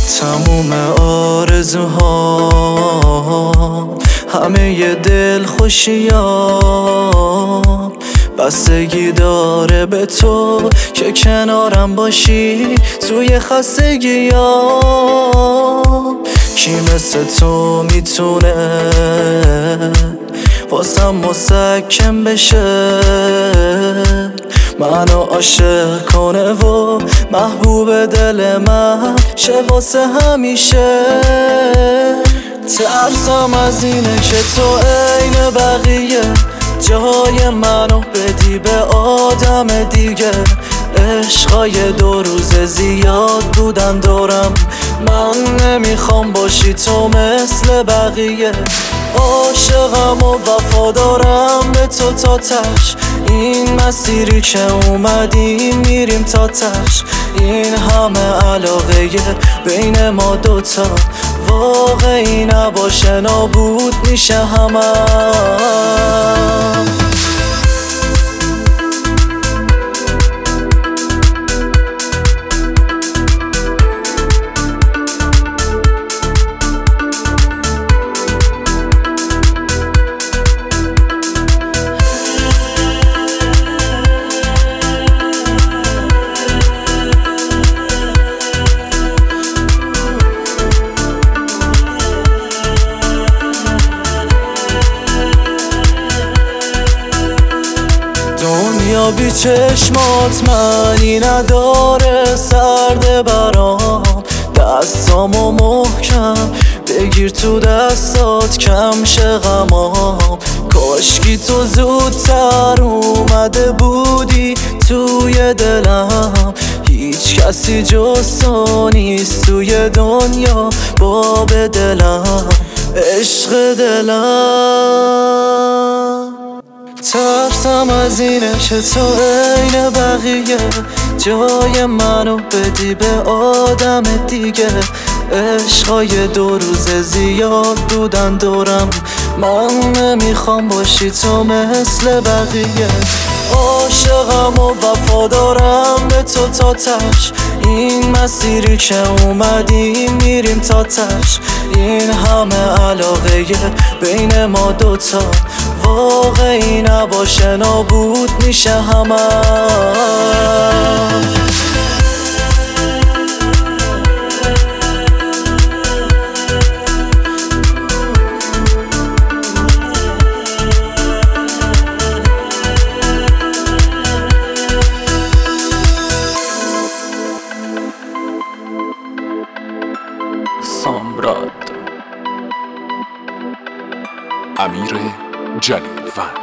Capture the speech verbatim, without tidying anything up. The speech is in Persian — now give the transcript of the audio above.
تموم آرزوها همه ی دل خوشیام بستگی داره به تو که کنارم باشی توی خستگیام. کی مثل تو میتونه واسم مسکن بشه، منو عاشق کنه و محبوب دل من شه واسه همیشه. ترسم از اینه که تو عین بقیه جای منو بدی به آدم دیگه. عشقای دو روز زیاد بودن دورم، من نمیخوام باشی تو مثل بقیه. عاشقم و وفادارم به تو تا تش، این مسیری که اومدیم میریم تا تش. این همه علاقه بین ما دوتا واقعی نباشه نابود میشه همه. دنیا بی چشمات معنی نداره، سرده برام دستامو محکم بگیر تو دستات کم شه غمام. کاشکی تو زودتر اومده بودی توی دلم، هیچ کسی جز تو نیست توی دنیا باب دلم عشق دلم. ترسم از اینه که تو عین بقیه جای منو بدی به آدم دیگه. عشقای دو روز زیاد بودن دورم، من نمیخوام باشی تو مثل بقیه. عاشقم و وفادارم به تو تا تش، این مسیری که اومدیم میریم تا تش. این همه علاقه بین ما دوتا واقعی نباشه نابود میشه همه. سامراد امیر جلیلوند.